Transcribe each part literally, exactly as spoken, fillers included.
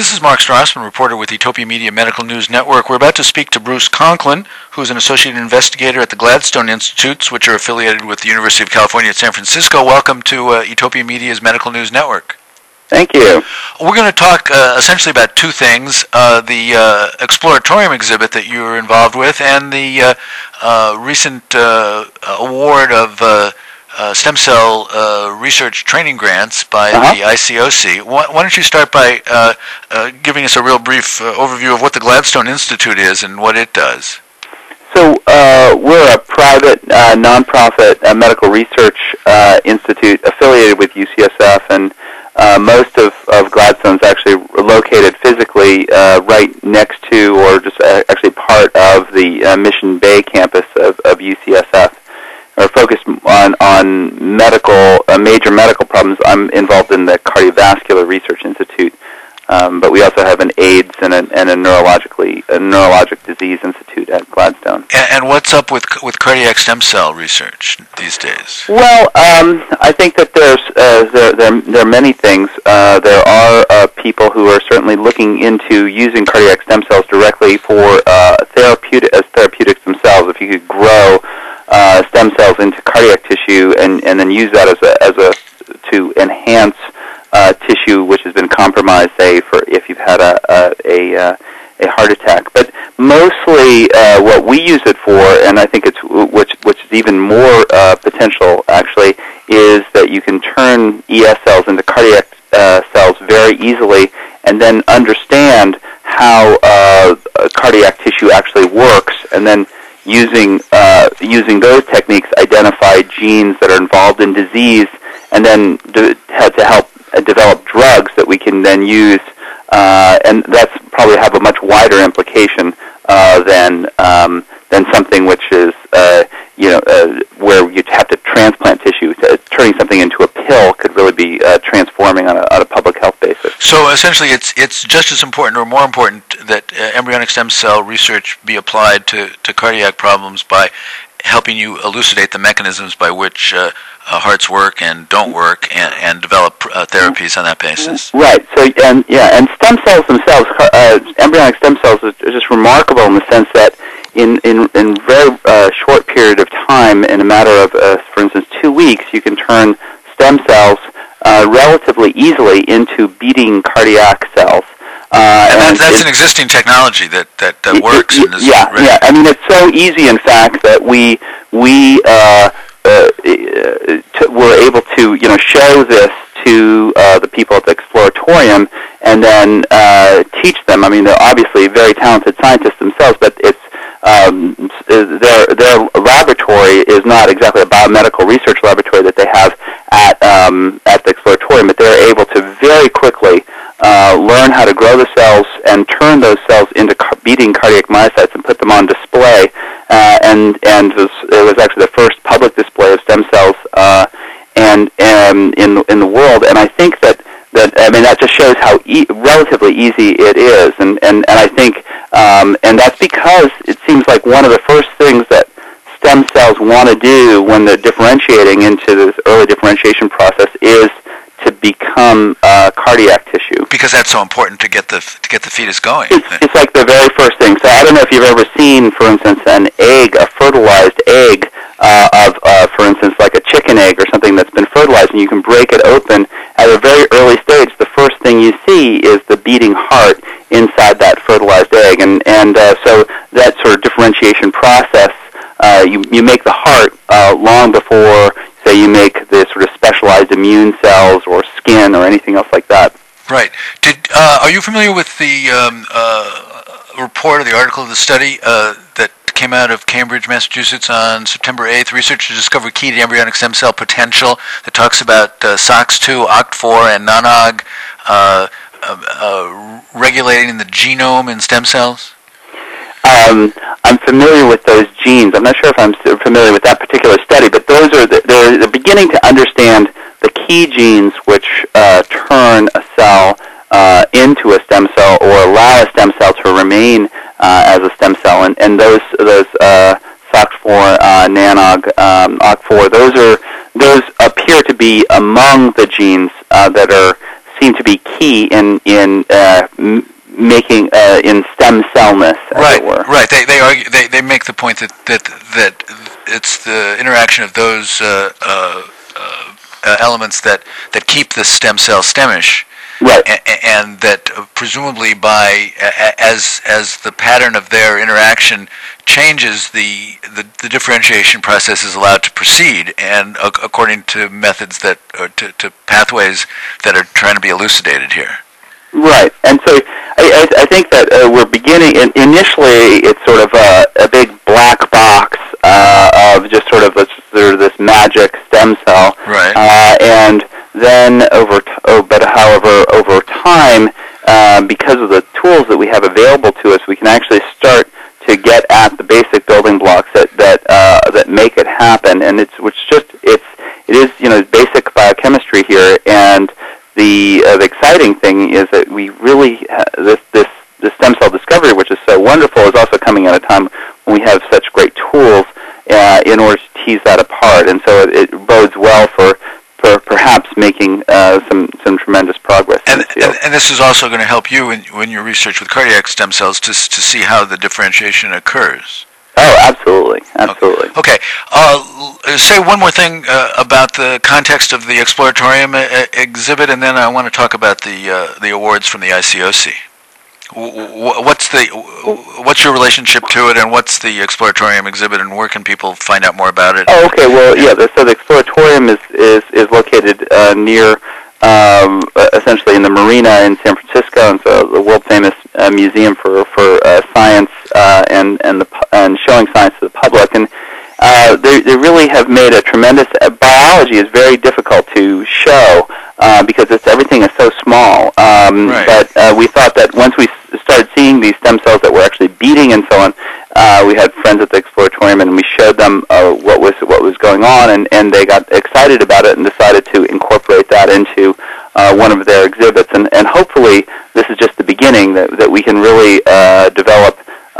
This is Mark Strassman, reporter with Utopia Media Medical News Network. We're about to speak to Bruce Conklin, who's an associate investigator at the Gladstone Institutes, which are affiliated with the University of California at San Francisco. Welcome to uh, Utopia Media's Medical News Network. Thank you. We're going to talk uh, essentially about two things, uh, the uh, Exploratorium exhibit that you were involved with and the uh, uh, recent uh, award of uh, uh, stem cell uh, research training grants by uh-huh. the I C O C. Why, why don't you start by uh, uh, giving us a real brief uh, overview of what the Gladstone Institute is and what it does? So uh, we're a private, uh, nonprofit uh, medical research uh, institute affiliated with U C S F, and uh, most of, of Gladstone is actually located physically uh, right next to, or just uh, actually part of, the uh, Mission Bay campus of, of U C S F. We're focused on, on medical, uh, major medical problems. I'm involved in the Cardiovascular Research Institute. Um, but we also have an AIDS and a, and a neurologically a neurologic disease institute at Gladstone. And, and what's up with with cardiac stem cell research these days? Well, um, I think that there's uh, there, there there are many things. Uh, there are uh, people who are certainly looking into using cardiac stem cells directly for uh, therapeutic as therapeutics themselves. If you could grow uh, stem cells into cardiac tissue and, and then use that as a as a to enhance Uh, tissue which has been compromised, say, for if you've had a a, a, uh, a heart attack. But mostly, uh, what we use it for, and I think it's which which is even more uh, potential actually, is that you can turn E S cells into cardiac uh, cells very easily, and then understand how uh, cardiac tissue actually works, and then using uh, using those techniques, identify genes that are involved in disease, and then to, to help develop drugs that we can then use, uh, and that's probably have a much wider implication uh, than um, than something which is uh, you know uh, where you have to transplant tissue. Turning something into a pill could really be uh, transforming on a, on a public health basis. So essentially, it's it's just as important or more important that uh, embryonic stem cell research be applied to, to cardiac problems by helping you elucidate the mechanisms by which uh, uh, hearts work and don't work, and, and develop uh, therapies on that basis. Right. So, and yeah, and stem cells themselves, uh, embryonic stem cells, is just remarkable in the sense that in in in very uh, short period of time, in a matter of, uh, for instance, two weeks, you can turn stem cells uh, relatively easily into beating cardiac cells. Uh, and, and that's, that's it, an existing technology that that, that works. It, and is yeah, ready. yeah. I mean, it's so easy, in fact, that we we uh, uh, t- were able to you know show this to uh, the people at the Exploratorium, and then uh, teach them. I mean, they're obviously very talented scientists themselves, but it's um, their their laboratory is not exactly a biomedical research laboratory that they have at um, at the Exploratorium, but they're able to very quickly Uh, learn how to grow the cells and turn those cells into car- beating cardiac myocytes and put them on display. Uh, and and it was, it was actually the first public display of stem cells uh, and um, in in the world. And I think that, that I mean that just shows how e- relatively easy it is. And and, and I think um, and that's because it seems like one of the first things that stem cells want to do when they're differentiating into this early differentiation process is to become uh, cardiac tissue. Because that's so important to get the to get the fetus going. It's, it's like the very first thing. So I don't know if you've ever seen, for instance, an egg, a fertilized egg uh, of, uh, for instance, like a chicken egg or something that's been fertilized, and you can break it open at a very early stage. The first thing you see is the beating heart inside that fertilized egg, and and uh, so that sort of differentiation process, uh, you you make the heart uh, long before, say, you make the sort of specialized immune cells or skin or anything else like that. Right. Did uh, are you familiar with the um, uh, report or the article of the study uh, that came out of Cambridge, Massachusetts on September eighth? Researchers discovered key to embryonic stem cell potential that talks about uh, S O X two, O C T four, and NANOG uh, uh, uh, regulating the genome in stem cells. Um, I'm familiar with those genes. I'm not sure if I'm familiar with that particular study, but those are the, they're, they're beginning to understand the key genes which uh, turn a cell uh, into a stem cell or allow a stem cell to remain uh, as a stem cell, and, and those those uh, S O X four, uh, NANOG, um, O C T four, those are those appear to be among the genes uh, that are seem to be key in in uh, m- making uh, in stem cellness, as right, it were. Right. They they argue, they they make the point that that that it's the interaction of those uh, uh, uh, elements that that keep the stem cell stemish. Right. And, and that uh, presumably by uh, as as the pattern of their interaction changes, the, the the differentiation process is allowed to proceed, and uh, according to methods that uh, to, to pathways that are trying to be elucidated here. Right, and so I, I, I think that uh, we're beginning. In, initially, it's sort of a, a big black box uh, of just sort of a, sort of this magic stem cell, right? Uh, and then over, t- oh, but however, over time, uh, because of the tools that we have available to us, we can actually start to get at the basic building blocks that that uh, that make it happen. And it's which just it's it is you know basic biochemistry here. And the uh, the exciting thing is that we really uh, this this this stem cell discovery, which is so wonderful, is also coming at a time when we have such great tools uh, in order to tease that apart. And so it, it bodes well for. For perhaps making uh, some some tremendous progress in and, this field. And, and this is also going to help you in, when your research with cardiac stem cells to to see how the differentiation occurs. Oh, absolutely, absolutely. Okay, uh, say one more thing uh, about the context of the Exploratorium uh, exhibit, and then I want to talk about the uh, the awards from the I C O C. What's the what's your relationship to it, and what's the Exploratorium exhibit, and where can people find out more about it? Oh, okay. Well, yeah. The, so the Exploratorium is is is located uh, near, um, essentially in the marina in San Francisco, and so the world famous uh, museum for for uh, science uh, and and the and showing science to the public. And uh, they they really have made a tremendous. Uh, biology is very difficult to show uh, because it's everything is so small. Um, right. But uh, we thought that once we started seeing these stem cells that were actually beating and so on, uh, we had friends at the Exploratorium, and we showed them uh, what was what was going on, and, and they got excited about it and decided to incorporate that into uh, one of their exhibits. And, and hopefully, this is just the beginning that that we can really uh, develop.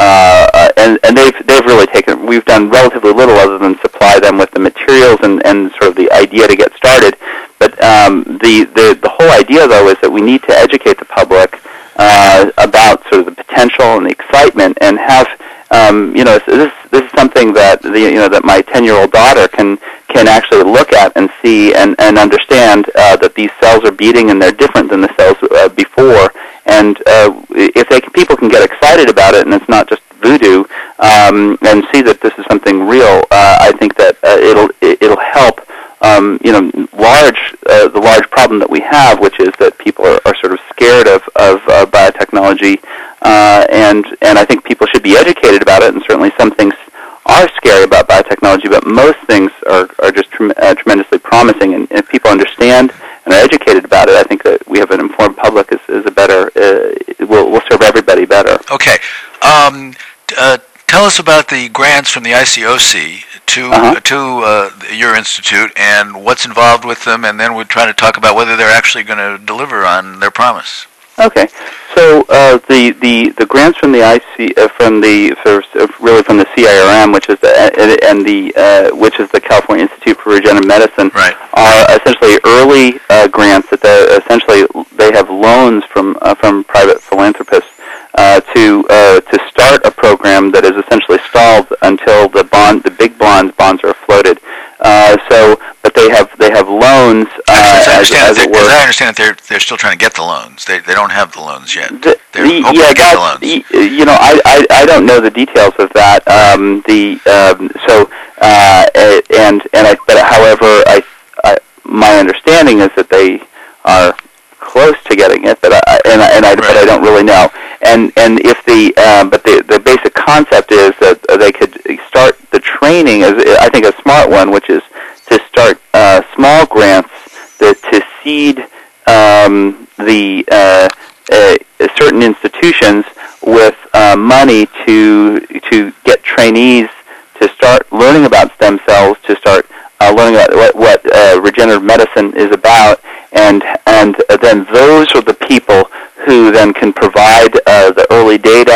Uh, and and they've they've really taken. We've done relatively little other than supply them with the materials and, and sort of the idea to get started. But um, the, the the whole idea, though, is that we need to educate the public uh, about sort of the potential and the excitement, and have um, you know this this is something that the you know that my ten-year-old daughter can can actually look at and see and and understand uh, that these cells are beating and they're different than the cells uh, before. And uh, if they can, people can get excited about it, and it's not just voodoo, um, and see that this is something real, uh, I think that uh, it'll it'll help. Um, you know, large uh, the large problem that we have, which is that people are, are sort of scared of of uh, biotechnology, uh, and and I think people should be educated about it. And certainly, some things are scary about biotechnology, but most things are are just trem- uh, tremendously promising. And if people understand and are educated about it, I think that we have an informed public is, is a better uh, will will serve everybody better. Okay, um, uh, tell us about the grants from the I C O C to uh-huh. to uh, your institute and what's involved with them, and then we'll try to talk about whether they're actually going to deliver on their promise. Okay, so uh, the, the the grants from the I C uh, from the for, really from the C I R M, which is the and the uh, which is the California Institute for Regenerative Medicine, right. are essentially early uh, grants that they essentially they have loans from uh, from private philanthropists uh, to uh, to start a program that is essentially stalled until the bond the big bonds bonds are floated. Uh, so, but they have they have loans. Uh, Actually, as, I as, as, that it were. as I understand it, they're they're still trying to get the loans. They they don't have the loans yet. The, they're the, hoping yeah, to get the loans. You know, I, I I don't know the details of that. Um, the um, so uh, and and I but however, I, I my understanding is that they are close to getting it, but I and I, and I right. but I don't really know. And and if the um, but the the basic concept is that they could start the training as I think a smart one, which is to start uh, small grants that to seed um, the uh, uh, certain institutions with uh, money to to get trainees to start learning about stem cells, to start uh, learning about what, what uh, regenerative medicine is about, and and then those are the people who then can provide uh, the early data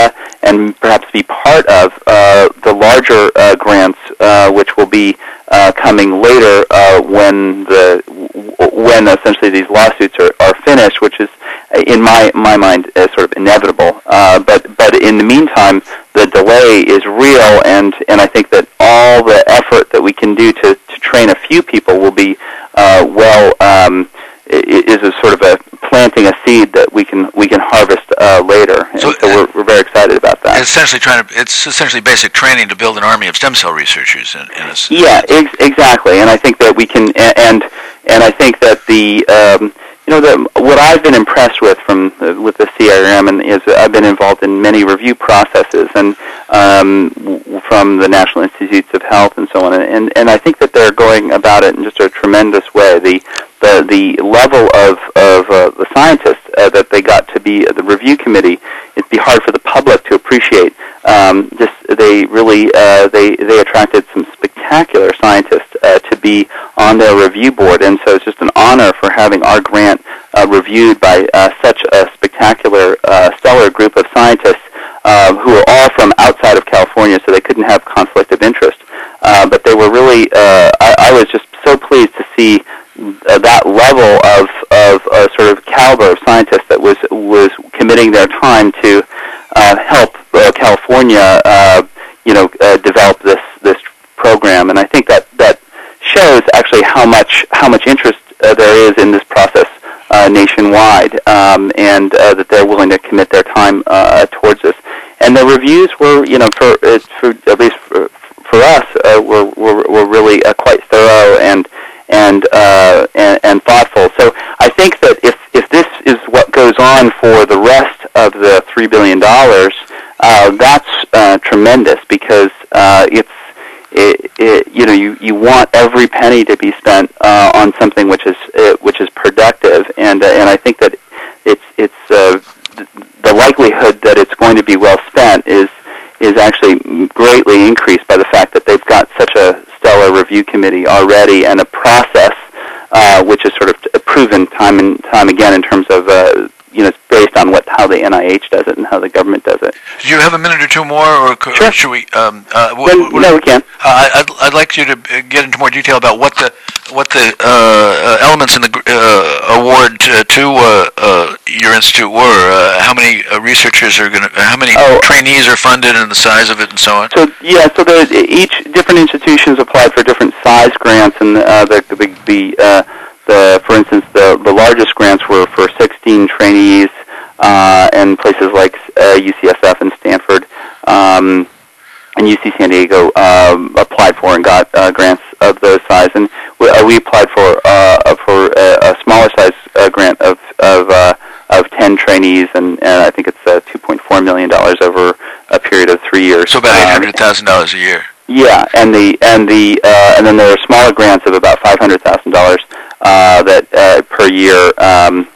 and perhaps be part of uh, the larger uh, grants, uh, which will be uh, coming later uh, when the when essentially these lawsuits are, are finished, which is, in my my mind, uh, sort of inevitable. Uh, but but in the meantime, the delay is real, and, and I think that all the effort that we can do to, to train a few people will be uh, well um, is a sort of a planting a seed that we can we can harvest uh, later. And so, so we're, we're very excited about that. Essentially, trying to it's essentially basic training to build an army of stem cell researchers. In, in a, yeah, ex- exactly. And I think that we can and and I think that the um, You know, the, what I've been impressed with from uh, with the C I R M and is I've been involved in many review processes and um, w- from the National Institutes of Health and so on, and and I think that they're going about it in just a tremendous way. The the the level of of uh, the scientists uh, that they got to be uh, the review committee, it'd be hard for the public to appreciate. Um, just they really uh, they they attracted some spectacular scientists uh, to be on their review board, and so it's just an honor for having our grant uh, reviewed by uh, such a spectacular, uh, stellar group of scientists uh, who are all from outside of California, so they couldn't have conflict of interest. Uh, but they were really, uh, I, I was just so pleased to see uh, that level of, of uh, sort of caliber of scientists that was was committing their time to uh, help uh, California, uh, you know, uh, develop this this program. And I think that that shows actually how much how much interest uh, there is in this process uh, nationwide, um, and uh, that they're willing to commit their time uh, towards this. And the reviews were, you know, for, uh, for at least for, for us, uh, were, were were really uh, quite thorough and and, uh, and and thoughtful. So I think that if if this is what goes on for the rest of the three billion dollars, uh, that's uh, tremendous because uh, it's. It, it, you know, you, you want every penny to be spent uh, on something which is uh, which is productive, and uh, and I think that it's it's uh, the likelihood that it's going to be well spent is is actually greatly increased by the fact that they've got such a stellar review committee already and a process uh, which is sort of proven time and time again in terms of uh, you know, it's based on what how the N I H does it and how the government does it. Do you have a minute or two more, or, sure. or should we? Um, uh, what, well, no, we can. Uh, I'd I'd like you to get into more detail about what the what the uh, uh, elements in the uh, award to, to uh, uh, your institute were. Uh, how many uh, researchers are going to? How many oh. trainees are funded, and the size of it, and so on. So yeah, so the, each different institutions applied for different size grants, and uh, the the the. Uh, The, for instance, the, the largest grants were for sixteen trainees, uh, and places like uh, U C S F and Stanford, um, and U C San Diego um, applied for and got uh, grants of those size. And we, uh, we applied for uh, for a, a smaller size uh, grant of of uh, of ten trainees, and, and I think it's uh, two point four million dollars over a period of three years. So about eight hundred thousand dollars a year. Yeah, and the and the uh, and then there are smaller grants of about five hundred thousand dollars. Uh, that uh, per year um,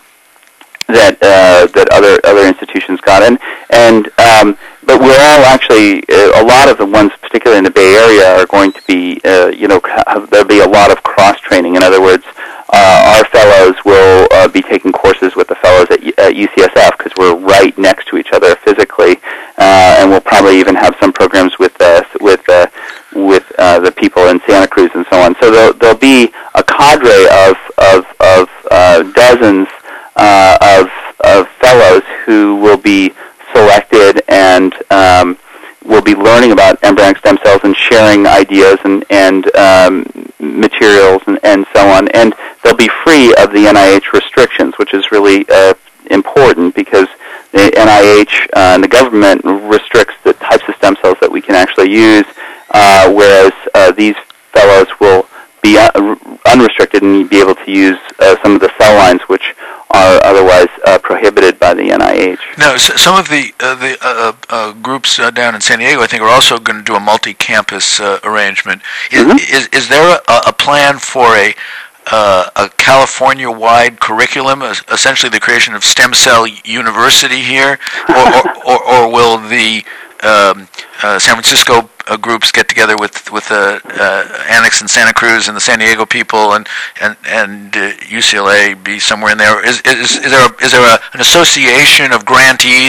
that uh, that other other institutions got, and and um, but we're all actually uh, a lot of the ones, particularly in the Bay Area, are going to be uh, you know have, there'll be a lot of cross training. In other words, uh, our fellows will uh, be taking courses with the fellows at, at U C S F because we're right next to each other physically, uh, and we'll probably even have some programs with uh, with. Uh, with uh, the people in Santa Cruz and so on. So there'll, there'll be a cadre of of, of uh, dozens uh, of of fellows who will be selected and um, will be learning about embryonic stem cells and sharing ideas and and um, materials and, and so on. And they'll be free of the N I H restrictions, which is really uh, important because the N I H uh, and the government restricts the types of stem cells that we can actually use. Uh, whereas uh, these fellows will be uh, unrestricted and be able to use uh, some of the cell lines which are otherwise uh, prohibited by the N I H. Now, some of the uh, the uh, uh, groups uh, down in San Diego, I think, are also going to do a multi-campus uh, arrangement. Is, mm-hmm. is is there a, a plan for a uh, a California-wide curriculum, essentially the creation of Stem Cell University here, or or, or, or will the um, uh, San Francisco Uh, groups get together with with the uh, uh, Annex and Santa Cruz and the San Diego people and and and uh, U C L A be somewhere in there? Is is, is there a, is there a, an association of grantees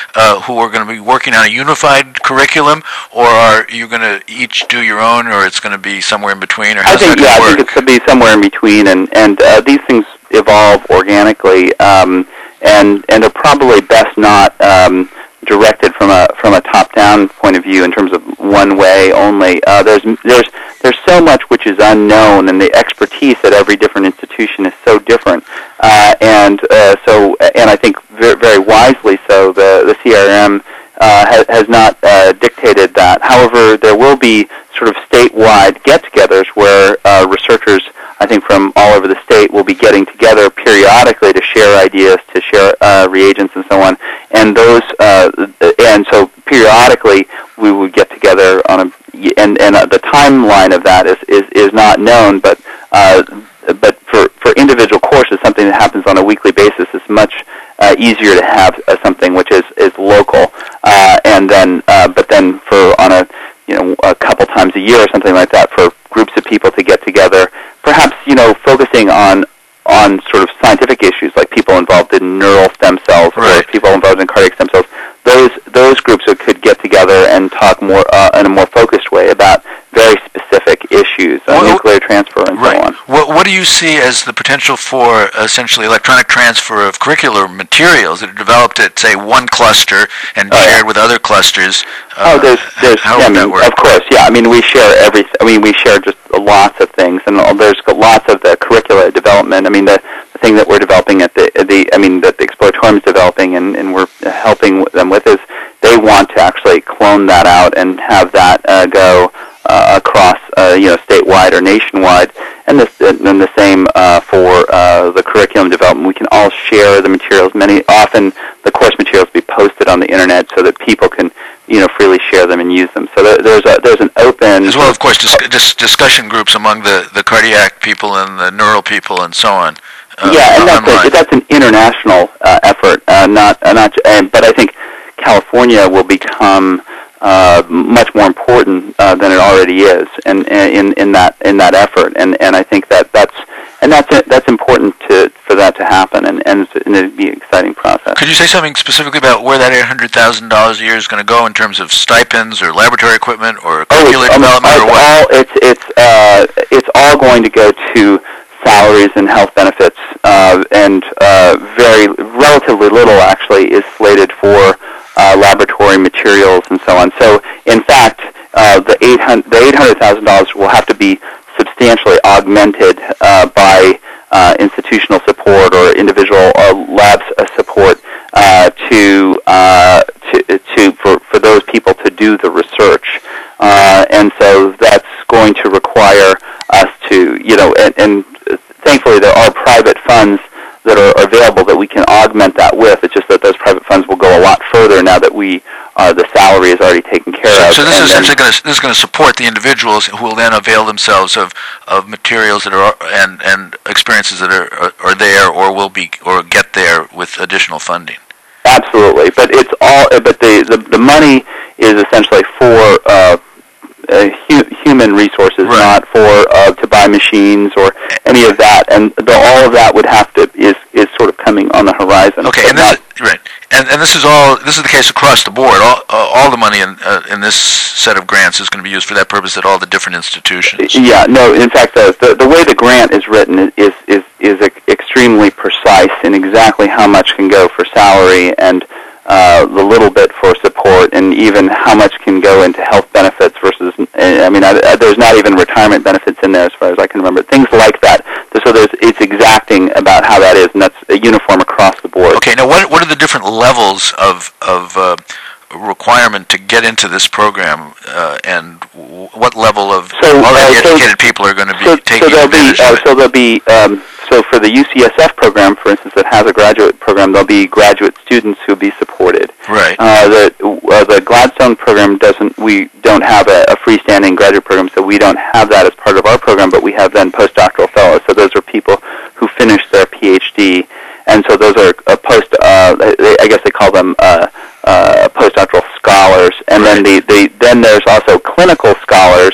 uh, who are going to be working on a unified curriculum, or are you going to each do your own, or it's going to be somewhere in between, or how's I think, that yeah, work? I think it's going to be somewhere in between, and, and uh, these things evolve organically, um, and, and they're probably best not um, directed from a from a top-down point of view in terms of one way only. Uh, there's there's there's so much which is unknown, and the expertise at every different institution is so different. Uh, and uh, so, and I think very, very wisely so, the the C R M uh, has, has not uh, dictated that. However, there will be sort of statewide get-togethers where uh, researchers, I think, from all over the state will be getting together periodically to share ideas, to share uh, reagents, and so on. And those, uh, and so periodically we would get together on a, and and uh, the timeline of that is is, is not known, but uh, but for for individual courses, something that happens on a weekly basis is much uh, easier to have uh, something which is is local, uh, and then uh, but then for on a you know a couple times a year or something like that for groups of people to get together, perhaps you know focusing on on sort of scientific issues like people involved in neural stem cells right. or people involved in cardiac stem cells. Those those groups that could get together and talk more uh, in a more focused way about very specific issues, uh, well, nuclear transfer, and right. so on. What, what do you see as the potential for essentially electronic transfer of curricular materials that are developed at, say, one cluster and oh, shared yeah. with other clusters? Uh, oh, there's, there's, how yeah, would I that mean, work? Of course, yeah. I mean, we share every. I mean, we share just lots of things, and there's lots of the curricula development. I mean, the, the thing that we're developing at the the. I mean, that the Exploratorium is developing, and, and we're helping them with is they want to actually clone that out and have that uh, go uh, across, uh, you know, statewide or nationwide, and this and the same uh, for uh, the curriculum development. We can all share the materials. Many often the course materials be posted on the internet so that people can, you know, freely share them and use them. So there, there's a there's an open as well, of course, dis- dis- discussion groups among the, the cardiac people and the neural people and so on. Uh, yeah, and that's a, that's an international uh, effort, uh, not uh, not. Uh, but I think California will become uh, much more important uh, than it already is, and in in that in that effort, and and I think that that's and that's that's important to for that to happen, and and, and it'd be an exciting process. Could you say something specifically about where that eight hundred thousand dollars a year is going to go in terms of stipends or laboratory equipment or curricular oh, development um, or what? All, it's it's uh, it's all going to go to salaries and health benefits, uh, and uh, very relatively little actually is slated for uh, laboratory materials and so on. So, in fact, uh, the eight hundred the eight hundred thousand dollars will have to be substantially augmented uh, by uh, institutional support or individual uh, labs uh, support uh, to uh, to to for for those people to do the research, uh, and so that's going to require us to you know and. and thankfully, there are private funds that are available that we can augment that with. It's just that those private funds will go a lot further now that we uh, the salary is already taken care so, of. So this and is essentially going to this is going to support the individuals who will then avail themselves of, of materials that are and and experiences that are, are are there or will be or get there with additional funding. Absolutely, but it's all. But the the, the money is essentially for. Uh, Uh, hu- human resources, right. not for uh, to buy machines or any of that, and the, all of that would have to is is sort of coming on the horizon. Okay, and this is, right, and and this is all this is the case across the board. All uh, all the money in uh, in this set of grants is going to be used for that purpose at all the different institutions. Yeah, no. In fact, the the, the way the grant is written is is is extremely precise in exactly how much can go for salary and. Uh, the little bit for support, and even how much can go into health benefits versus, I mean, I, I, there's not even retirement benefits in there as far as I can remember. Things like that. So there's, it's exacting about how that is, and that's uniform across the board. Okay, now what what are the different levels of of uh, requirement to get into this program, uh, and w- what level of so, already uh, so, educated people are going to be so, taking so advantage be, of uh, it? So there'll be, um, so for the U C S F program, for instance, that has a graduate program, there'll be graduate students who will be supported. Right. Uh, the uh, the Gladstone program doesn't. We don't have a, a freestanding graduate program, so we don't have that as part of our program. But we have then postdoctoral fellows. So those are people who finish their PhD, and so those are uh, post. Uh, they, I guess they call them uh, uh, postdoctoral scholars. And right. then the, the then there's also clinical scholars,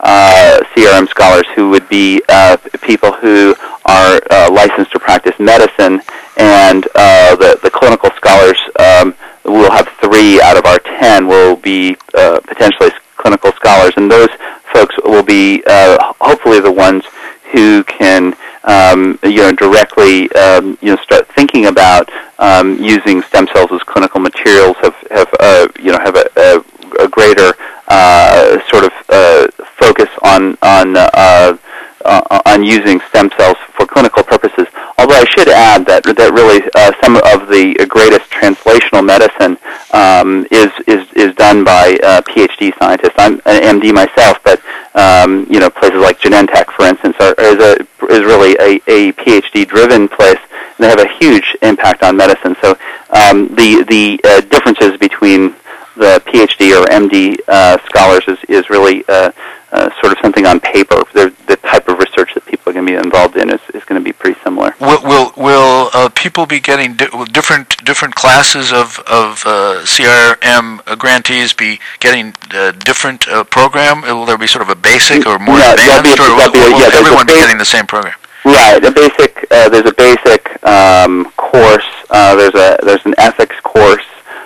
uh, C R M scholars, who would be uh, people who are uh, licensed to practice medicine, and uh, the the clinical scholars. Um, We'll have three out of our ten will be uh, potentially clinical scholars, and those folks will be uh, hopefully the ones who can um, you know directly um, you know start thinking about um, using stem cells as clinical materials, have have uh, you know have a, a, a greater uh, sort of uh, focus on on uh, uh, on using stem cells for clinical purposes. Although I should add that that really uh, some of the greatest translational medicine um, is is is done by uh, PhD scientists. I'm an M D myself, but um, you know places like Genentech, for instance, are, is a is really a, a PhD-driven place, and they have a huge impact on medicine. So um, the the uh, differences between the PhD or M D uh, scholars is is really uh, uh, sort of something on paper. The, the type of research that people are going to be involved in is, is going to be pretty similar. Will will, will uh, people be getting di- will different different classes of of uh, C R M grantees be getting a different uh, program? Will there be sort of a basic or more yeah, advanced, be, or will, be, will yeah, everyone be basic, getting the same program? Right. The basic uh, there's a basic um, course. Uh, there's a there's an ethics course.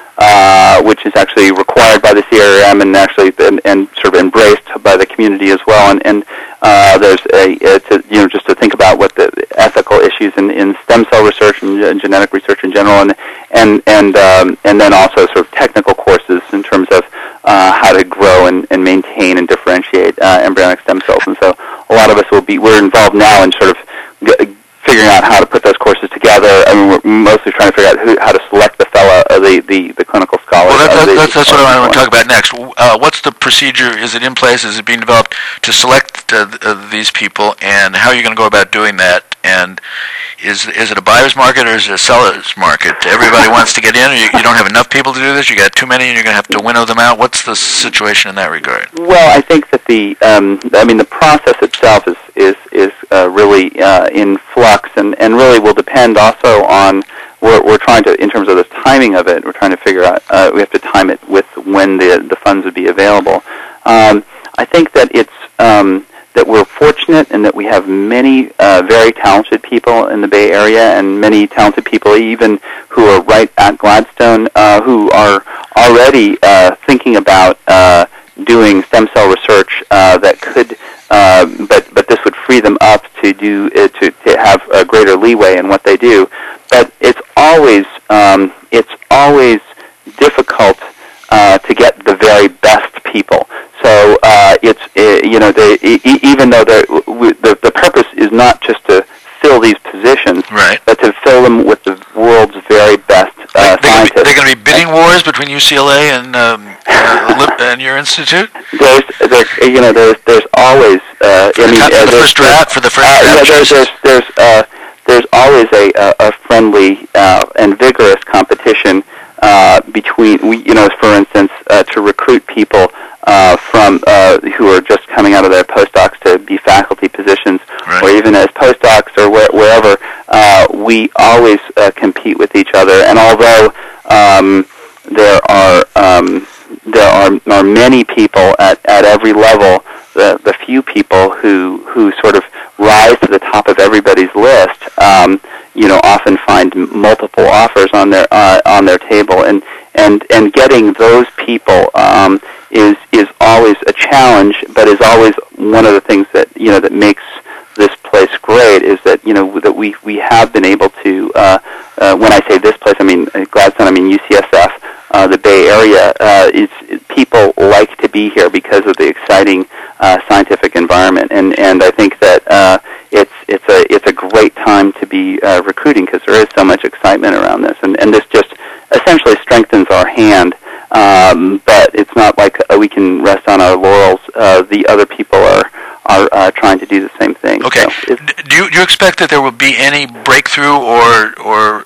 Uh, which is actually required by the C R M and actually and, and sort of embraced by the community as well. And, and uh, there's a, it's a you know just to think about what the ethical issues in, in stem cell research and, and genetic research in general, and and and um, and then also sort of technical courses in terms of uh, how to grow and, and maintain and differentiate uh, embryonic stem cells. And so a lot of us will be we're involved now in sort of g- figuring out how to put those courses together. I mean, we're mostly trying to figure out who, how to select the fellow, uh, the, the, the clinical scholar. Well, that, that, the, that's, that's what I want to talk about next. Uh, what's the procedure? Is it in place? Is it being developed to select uh, uh, these people, and how are you going to go about doing that? And is is it a buyer's market or is it a seller's market? Everybody wants to get in, or you, you don't have enough people to do this? You got too many, and you're going to have to winnow them out. What's the situation in that regard? Well, I think that the um, I mean the process itself is is is uh, really uh, in flux, and, and really will depend also on we're we're trying to in terms of the timing of it. We're trying to figure out uh, we have to time it with when the the funds would be available. Um, I think that it's um, that we're fortunate in that we have many uh, very talented people in the Bay Area, and many talented people even who are right at Gladstone uh, who are already uh, thinking about uh, doing stem cell research uh, that could, uh, but but this would free them up to do uh, to to have a greater leeway in what they do. But it's always um, it's always difficult uh, to get the very best people. So uh, it's uh, you know the, e- even though the, the the purpose is not just to fill these positions, right, but to fill them with the world's very best uh, they, scientists. They're going to be bidding wars between U C L A and um, uh, and your institute. There's, there's you know there's there's always uh, for, I the, mean, for uh, the first draft for the first uh, draft. Yeah, there's there's there's, uh, there's always a, a, a friendly uh, and vigorous competition uh, between we you know for instance uh, to recruit people uh, from uh, who are just coming out of their postdocs to be faculty positions, right, or even as postdocs or where, wherever. Uh, we always uh, compete with each other, and although um, there are um, there are, are many people at, at every level, the the few people who who sort of rise to the top of everybody's list, um, you know, often find multiple offers on their uh, on their table, and and and getting those people um, is is always a challenge, but is always one of the things that you know that makes this place great, is that you know that we we have been able to uh, uh, when I say this place, I mean Gladstone, I mean U C S F, uh, the Bay Area. Uh, is people like to be here because of the exciting uh, scientific environment, and and I think that uh, it's it's a it's a great time to be uh, recruiting because there is so much excitement around this, and and this just essentially strengthens our hand. Um, but it's not like uh, we can rest on our laurels. Uh, the other people are. are uh, trying to do the same thing. Okay. So do you do you expect that there will be any breakthrough or or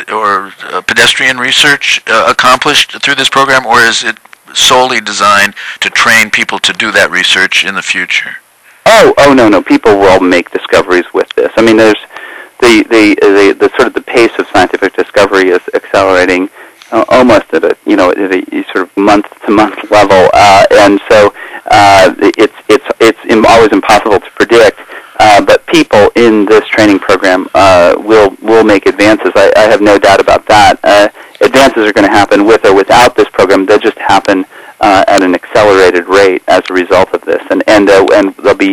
or uh, pedestrian research uh, accomplished through this program, or is it solely designed to train people to do that research in the future? Oh, oh no, no. People will make discoveries with this. I mean, there's the the the, the sort of the pace of scientific discovery is accelerating uh, almost at a you know at a sort of month to month level, uh, and so. Uh, it's it's it's im- always impossible to predict, uh, but people in this training program uh, will will make advances. I, I have no doubt about that. Uh, advances are going to happen with or without this program. They'll just happen uh, at an accelerated rate as a result of this, and and uh, and they'll be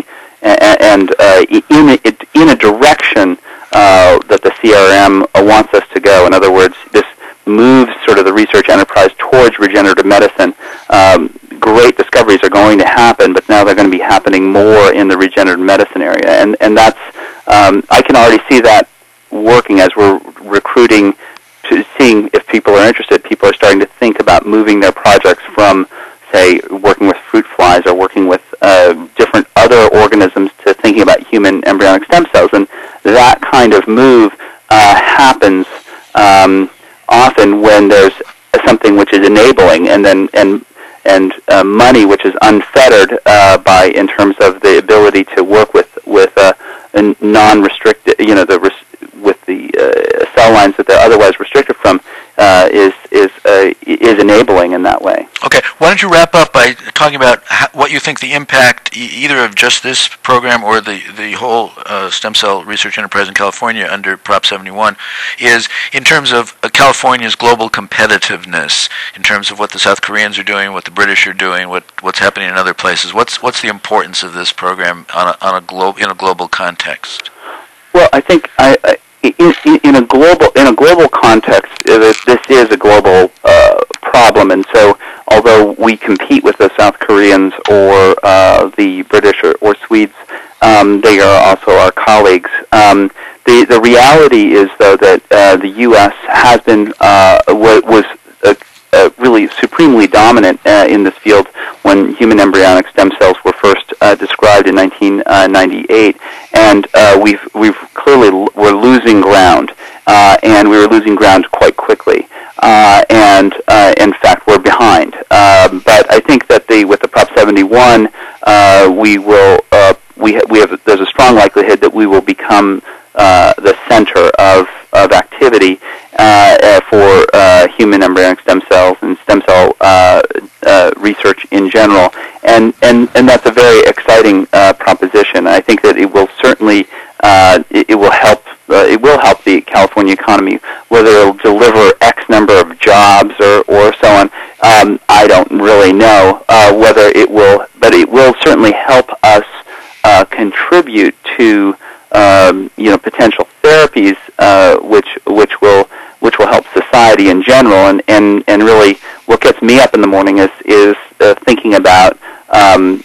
and uh, in a, in a direction uh, that the C R M wants us to go. In other words, this moves sort of the research enterprise towards regenerative medicine. Um, great discoveries are going to happen, but now they're going to be happening more in the regenerative medicine area, and and that's um, I can already see that working as we're recruiting, to seeing if people are interested. People are starting to think about moving their projects from, say, working with fruit flies or working with uh, different other organisms to thinking about human embryonic stem cells, and that kind of move uh, happens um, often when there's something which is enabling, and then and and uh, money which is unfettered uh, by in terms of the ability to work with with uh, a non-restricted, you know, the res- with the uh, cell lines that they're otherwise restricted from uh, is is uh, is enabling in that way. Okay, why don't you wrap up by talking about how, what you think the impact e- either of just this program or the the whole uh, stem cell research enterprise in California under Prop seventy-one is in terms of uh, California's global competitiveness, in terms of what the South Koreans are doing, what the British are doing, what what's happening in other places. What's what's the importance of this program on a, on a globe in a global context? Well, I think I. I In, in a global in a global context, this is a global uh, problem, and so although we compete with the South Koreans or uh, the British or, or Swedes, um, they are also our colleagues. Um, the the reality is, though, that uh, the U S has been uh, was uh, uh, really supremely dominant uh, in this field when human embryonic stem cells were first uh, described in nineteen ninety-eight, and uh, we've we've clearly l- we're losing ground, uh, and we were losing ground quite quickly, uh, and uh, in fact we're behind. Um, but I think that the with the Prop seventy-one, uh, we will uh, we ha- we have there's a strong likelihood that we will become uh, the center of of activity uh, uh, for uh, human embryonic stem cells and stem cell uh, uh, research in general, and, and, and that's a very exciting uh, proposition. I think that it will certainly uh, it, it will help uh, it will help the California economy. Whether it will deliver X number of jobs or, or so on, um, I don't really know. Uh, whether it will, but it will certainly help us uh, contribute to Um, you know, potential therapies, uh, which which will which will help society in general, and, and, and really what gets me up in the morning is is uh, thinking about um,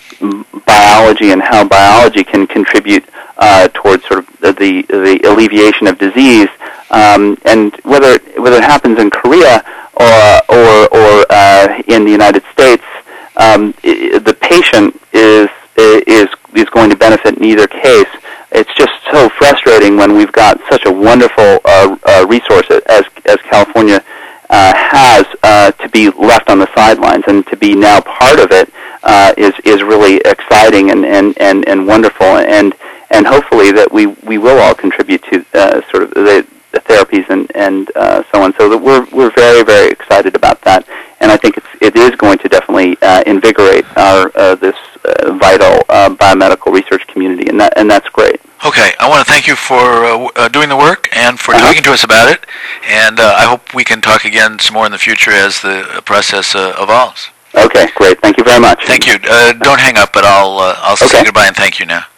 biology and how biology can contribute uh, towards sort of the the alleviation of disease, um, and whether whether it happens in Korea or or or uh, in the United States, um, the patient is is is going to benefit in either case. It's just so frustrating when we've got such a wonderful uh, uh, resource as as California uh, has uh, to be left on the sidelines, and to be now part of it uh, is is really exciting and, and, and, and wonderful, and and hopefully that we, we will all contribute to uh, sort of the, the therapies and and uh, so on. So that we're we're very very excited about that, and I think it's it is going to definitely uh, invigorate our uh, this uh, vital uh, biomedical research community, and that and that's great. Okay, I want to thank you for uh, uh, doing the work and for uh-huh. talking to us about it, and uh, I hope we can talk again some more in the future as the process uh, evolves. Okay, great. Thank you very much. Thank you. Uh, don't hang up, but I'll uh, I'll okay. say goodbye and thank you now.